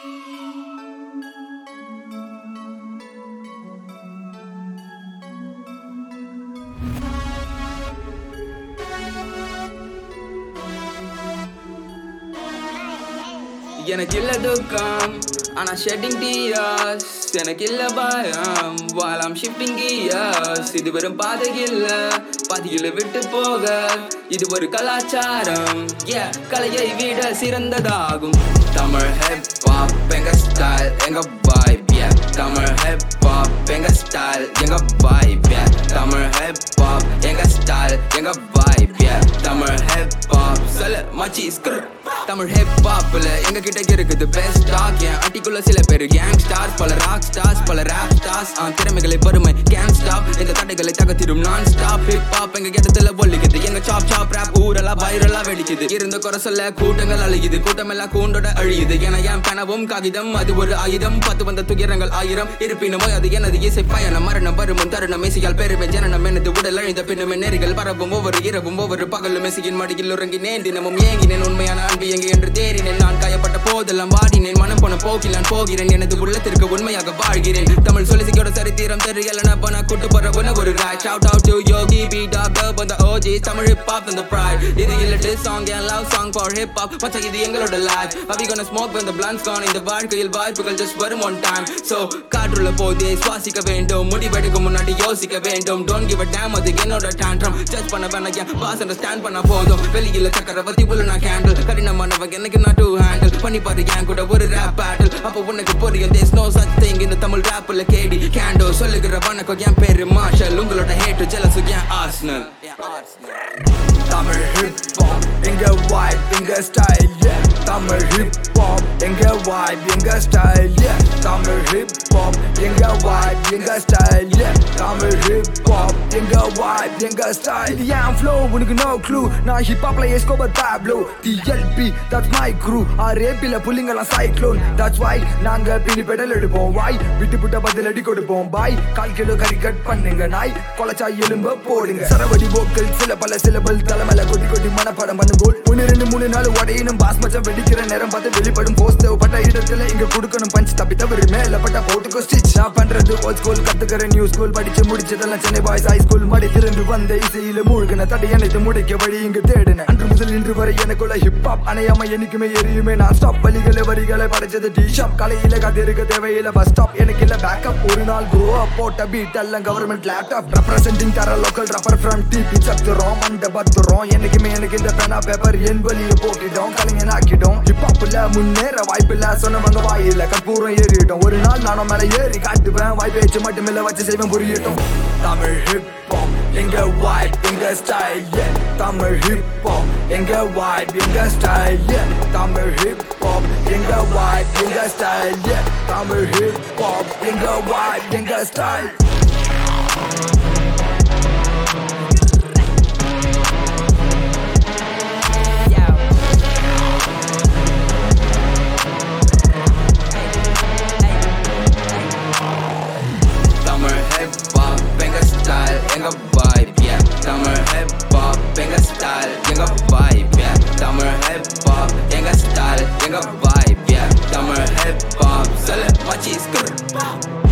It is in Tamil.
எனக்கு இல்ல துக்கம் ஆனா shedding tears எனக்கு இல்ல பயம் while I'm shifting gears இது வெறும் பாதை இல்ல பாதியில விட்டு போக இது ஒரு கலாச்சாரம் கலையை விட சிறந்ததாகும் தமிழ் hip hop எங்க ஸ்டைல் எங்க vibe தமிழ் hip hop எங்க ஸ்டைல் எங்க vibe தமிழ் hip hop எங்க ஸ்டைல் எங்க vibe தமிழ் hip hop சொல்ல மச்சி ஸ்கிரிப்ட் தமிழ் ஹிப் ஹாப்ல எங்க கிட்ட இருக்குது பெஸ்ட் டாக் என் அட்டிக்குள்ள சில பேர் கேங் ஸ்டார்ஸ் பல ராக் ஸ்டார்ஸ் பல ராப் ஸ்டார்ஸ் திறமைகளை பொறுமை கேன் ஸ்டாப் எங்க தடைகளை தகத்திடும் நான் ஸ்டாப் ஹிப் ஹாப் எங்க இடத்துல ஒல்லிக்குது எங்க சாப் சாப் ராப் ஊரெல்லாம் வைரலா வெடிக்குது இருந்த குறை சொல்ல கூட்டங்கள் அழியுது கூட்டமெல்லாம் கூண்டோட அழியுது என என் பெணவும் காகிதம் அது ஒரு ஆயுதம் 10 வந்த துயரங்கள் 1000 இருப்பினுமோ அது எனது இசை பயணம் மரணம் வருமும் தருணம் இசையால் பெருமை ஜனனம் எனது உடல் அழிந்த பின்னுமே நெறிகள் பரவும் ஒவ்வொரு இரவும் ஒவ்வொரு பகலும் மெசியின் மடியில் உறங்கினேன் தினமும் ஏங்கினேன் உண்மையான அன்பு எங்கே என்று தேறினேன் நான் காயப்பட்ட போதெல்லாம் வாடினேன் மனம் போன போக்கில் நான் போகிறேன் எனது உள்ளத்திற்கு உண்மையாக வாழ்கிறேன் தமிழ் சொல்லிசிக்கோட சரித்திரம் தெரியலனா போனா கூட்டு போறவன ஒரு Rai shout out to Yogi B Dog up on the OG Tamil hip hop and the pride இது இல்ல diss song and love song for hip hop மச்சான் இது எங்களோட life are we gonna smoke when the blunt's gone இந்த வாழ்க்கையில் வாய்ப்புகள் just வரும் one time so காற்றுள்ள போதே சுவாசிக்க வேண்டும் முடிவெடுக்கும் முன்னாடி யோசிக்க வேண்டும் don't give a damn அது என்னோட tantrum judge பண்ண வேணாம் என் பாஸ் ஸ்டாண்ட் பண்ண போதும் வெளியில சக்கரவர்த்தி உள்ள நான் கேண்டில் கடினமானவங்க எனக்கு நான் to handle பண்ணி பாரு என் கூட ஒரு rap battle அப்போ உனக்கு புரியும் there's no such thing இந்த தமிழ் rapல கேடி கேண்டோ சொல்லுகிற வணக்கம் என் பேரு மார்ஷல் உங்களோட hate jealous என் ஆர்சனல் தமிழ் hip hop எங்க vibe எங்க style தமிழ் hip hop எங்க vibe எங்க style தமிழ் hip hop எங்க vibe எங்க style தமிழ் hip hop எங்க vibe எங்க style என் flow உனக்கு no clue நான் hip hopல Escobar Pablo TLP that's my crew RAPல புள்ளிங்கலாம் cyclone that's why நாங்க பின்னி பெடல் எடுப்போம் வாய் விட்டு புட்ட பதில் அடி கொடுப்போம் பாய் 1/4 கிலோ கறி கட் பண்ணுங்க நாய் கொலைச்சா எலும்ப போடுங்க சரவடி போக்கள் சில பல சிலபல் தலைமையில கொட்டி கொட்டி மனப்படம் பண்ணு கோல் 1 2 3 4 உடையினும் பாஸ் மச்சம் வெடிக்கிற நேரம் பார்த்து வெளிப்படும் போஸ்ட் தேவைப்பட்ட இடத்துல இங்க கொடுக்கணும் பஞ்ச் தப்பி தவறு மேல பட்ட போட்டுக்கோ ஸ்டிச் நான் பண்றது ஓல்ட் ஸ்கூல் கத்துக்கிற நியூ ஸ்கூல் படிச்சு முடிச்சதெல்லாம் சென்னை பாய்ஸ் ஹை ஸ்கூல் மடி திரண்டு வந்த இசையில மூழ்கின தடை அனைத்து முடிக்க வழி இங்கு தேடின அன்று முதல் இன்று வரை எனக்குள்ள ஹிப் ஹாப் அணையாம என்னைக்குமே எரியுமே நான் ஸ்டாப் வரிகளை படைச்சது டி ஷாப் கலையில கதிருக்க தேவையில பஸ் ஸ்டாப் எனக்கு இல்ல பேக்கப் ஒரு நாள் க்ரோ அப் போட்ட பீட் எல்லாம் கவர்மெண்ட் லேப்டாப் ரெப்ரசென்டிங் தர லோக்கல் ரப்பர் ஃப்ரம் டிபி சத்துறோம் மண்ட பத்துறோம் என்னைக்குமே எனக்கு இந்த பேனா பேப்பர் என் வழியை போட்டிட்டோம் கலைஞன் ஆக்கிட்டோம் ஹிப் ஹாப்ல முன்னேற வாய்ப்பில்ல சொன்னவங்க வாயில கற்பூரம் ஏறிட்டோம் ஒரு நாள் நானும் மேல ஏறி காட்டுவேன் வாய் பேச்சு மட்டுமில்ல வச்சு செய்வேன் புரியட்டும் தமிழ் ஹிப் ஹாப் எங்க vibe எங்க style தமிழ் hip hop எங்க vibe எங்க style தமிழ் hip hop எங்க vibe எங்க style தமிழ் hip hop எங்க vibe எங்க style தமிழ் hip hop எங்க style எங்க vibe தமிழ் hip hop எங்க style எங்க vibe தமிழ் hip hop எங்க style எங்க vibe தமிழ் hip hop சொல்ல மச்சி ஸ்கிரிப்ட்